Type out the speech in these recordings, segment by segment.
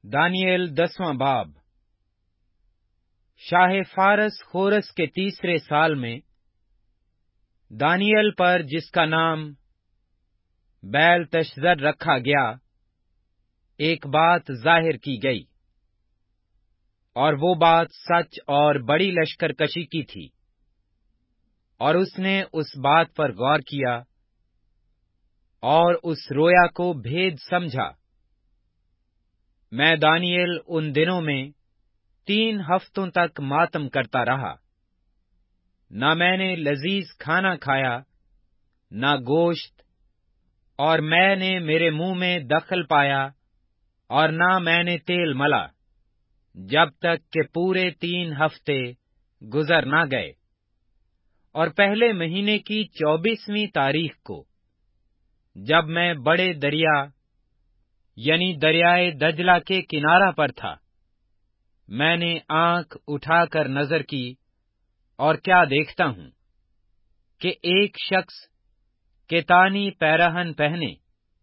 दानियेल 10वां बाब। शाह फारस खोरस के तीसरे साल में दानियेल पर, जिसका नाम बेलतशस्सर रखा गया, एक बात जाहिर की गई, और वो बात सच और बड़ी लश्करकशी की थी। और उसने उस बात पर गौर किया और उस रोया को भेद समझा। मैं दानियेल उन दिनों में 3 हफ्तों तक मातम करता रहा। न मैंने लजीज खाना खाया, न गोश्त, और मैंने मेरे मुंह में दखल पाया, और न मैंने तेल मला, जब तक कि पूरे 3 हफ्ते गुजर न गए। और पहले महीने की 24वीं तारीख को, जब मैं बड़े दरिया यानी दरियाए दजला के किनारा पर था, मैंने आंख उठाकर नजर की, और क्या देखता हूं कि एक शख्स केतानी पैरहन पहने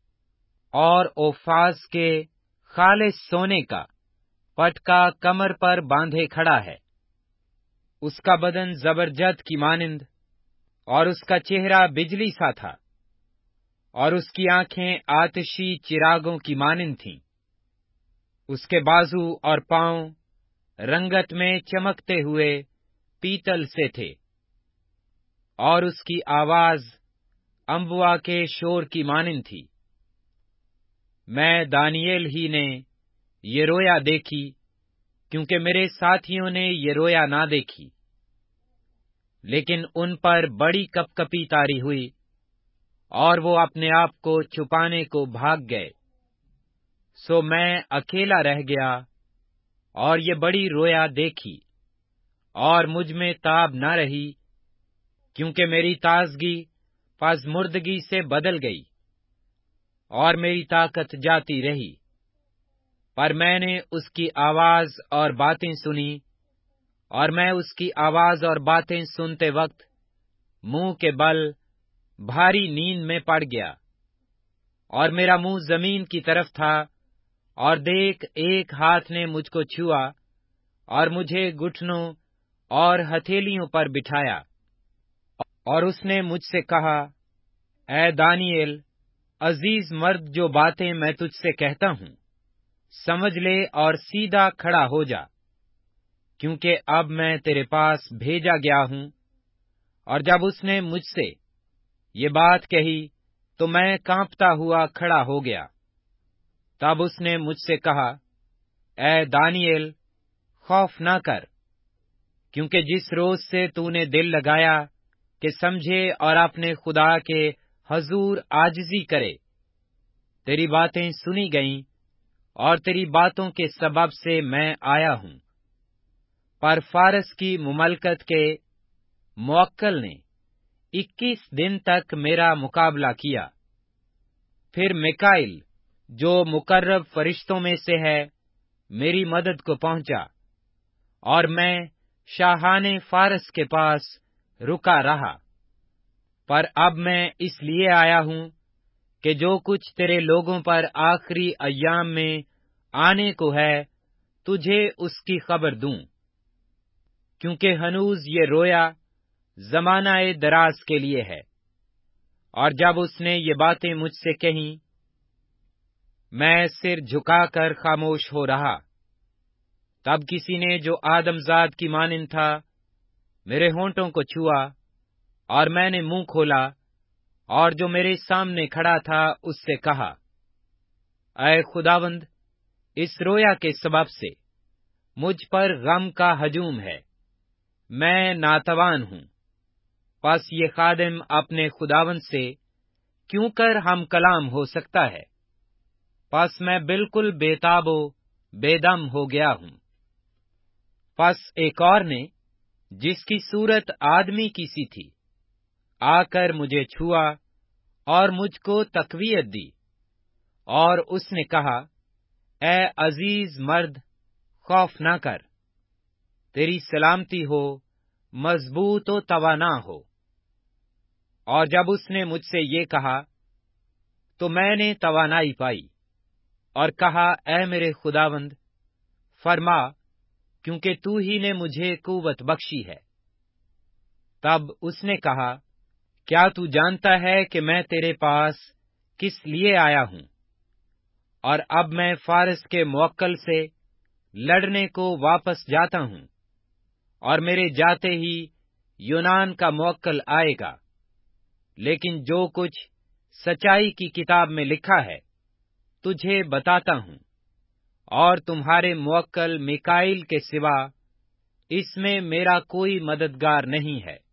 और ओफास के खालिस सोने का पटका कमर पर बांधे खड़ा है। उसका बदन जबरजद की मानिंद और उसका चेहरा बिजली सा था, और उसकी आंखें आतिशी चिरागों की मानिंद थीं। उसके बाजू और पांव रंगत में चमकते हुए पीतल से थे, और उसकी आवाज अम्बुआ के शोर की मानिंद थी। मैं दानियेल ही ने ये रोया देखी, क्योंकि मेरे साथियों ने ये रोया ना देखी। लेकिन उन पर बड़ी कपकपी तारी हुई, और वो अपने आप को छुपाने को भाग गए। सो मैं अकेला रह गया, और ये बड़ी रोया देखी, और मुझ में ताब न रही, क्योंकि मेरी ताजगी पजमुर्दगी से बदल गई, और मेरी ताकत जाती रही। पर मैंने उसकी आवाज और बातें सुनी, और मैं उसकी आवाज और बातें सुनते वक्त मुंह के बल भारी नींद में पड़ गया, और मेरा मुंह जमीन की तरफ था। और देख, एक हाथ ने मुझको छुआ और मुझे घुटनों और हथेलियों पर बिठाया, और उसने मुझसे कहा, ऐ दानियेल, अजीज मर्द, जो बातें मैं तुझसे कहता हूं समझ ले और सीधा खड़ा हो जा, क्योंकि अब मैं तेरे पास भेजा गया हूं। और जब उसने मुझसे ये बात कही, तो मैं कांपता हुआ खड़ा हो गया। तब उसने मुझसे कहा, ऐ दानियेल, खौफ न कर, क्योंकि जिस रोज से तूने दिल लगाया कि समझे और अपने खुदा के हजूर आजिजी करे, तेरी बातें सुनी गईं, और तेरी बातों के सबब से मैं आया हूं। पर फारस की मुमलकत के मुवक्किल ने 21 दिन तक मेरा मुकाबला किया। फिर मिकाइल, जो मुकर्रब फरिश्तों में से है, मेरी मदद को पहुंचा, और मैं शाहाने फारस के पास रुका रहा। पर अब मैं इसलिए आया हूं कि जो कुछ तेरे लोगों पर आखिरी अय्याम में आने को है, तुझे उसकी खबर दूं, क्योंकि हनूज ये रोया जमानाए दराज के लिए है। और जब उसने ये बातें मुझसे कहीं, मैं सिर झुकाकर खामोश हो रहा। तब किसी ने, जो आदमजाद की मानिंद था, मेरे होंठों को छुआ, और मैंने मुंह खोला, और जो मेरे सामने खड़ा था उससे कहा, ऐ खुदावंद, इस रोया के सबब से मुझ पर गम का हजूम है। मैं नातवान हूं। बस ये खादिम अपने खुदावंद से क्यों कर हम कलाम हो सकता है। बस मैं बिल्कुल बेताबो बेदम हो गया हूं। बस एक और ने, जिसकी सूरत आदमी की सी थी, आकर मुझे छुआ और मुझको तकवीयत दी, और उसने कहा, ऐ अजीज मर्द, खौफ न कर, तेरी सलामती हो, मजबूत हो, तवाना हो। और जब उसने मुझसे ये कहा, तो मैंने तवानाई पाई, اور کہا، اے میرے خداوند، فرما، کیونکہ تو ہی نے مجھے قوت بخشی ہے۔ تب اس نے کہا، کیا تو جانتا ہے کہ میں تیرے پاس کس لیے آیا ہوں؟ اور اب میں فارس کے موکل سے لڑنے کو واپس جاتا ہوں، اور میرے جاتے ہی یونان کا موکل آئے گا، لیکن جو کچھ سچائی کی کتاب میں لکھا ہے تجھے بتاتا ہوں، اور تمہارے موکل میکائیل کے سوا اس میں میرا کوئی مددگار نہیں ہے۔